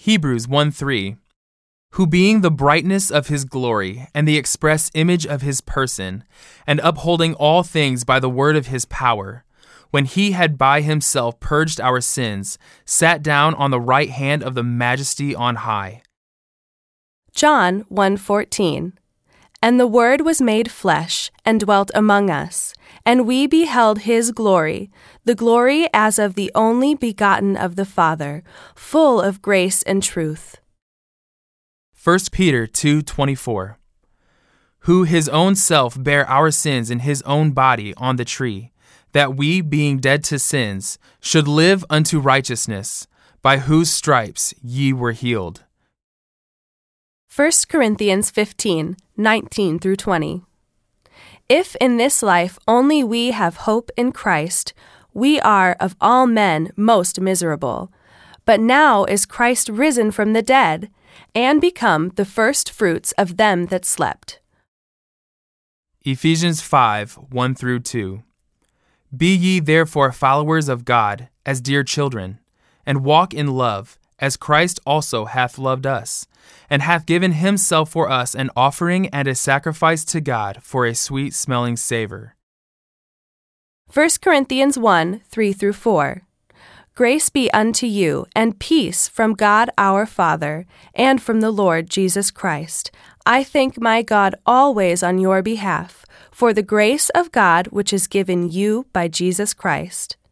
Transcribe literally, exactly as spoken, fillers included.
Hebrews one three, who being the brightness of his glory and the express image of his person, and upholding all things by the word of his power, when he had by himself purged our sins, sat down on the right hand of the Majesty on high. John one fourteen, and the Word was made flesh, and dwelt among us, and we beheld his glory, the glory as of the only begotten of the Father, full of grace and truth. First Peter two twenty-four, who his own self bare our sins in his own body on the tree, that we, being dead to sins, should live unto righteousness, by whose stripes ye were healed. First Corinthians fifteen nineteen through twenty. If in this life only we have hope in Christ, we are of all men most miserable. But now is Christ risen from the dead, and become the first fruits of them that slept. Ephesians five one through two. Be ye therefore followers of God, as dear children, and walk in love, as Christ also hath loved us, and hath given himself for us an offering and a sacrifice to God for a sweet-smelling savor. First Corinthians one three through four. Grace be unto you, and peace from God our Father, and from the Lord Jesus Christ. I thank my God always on your behalf, for the grace of God which is given you by Jesus Christ.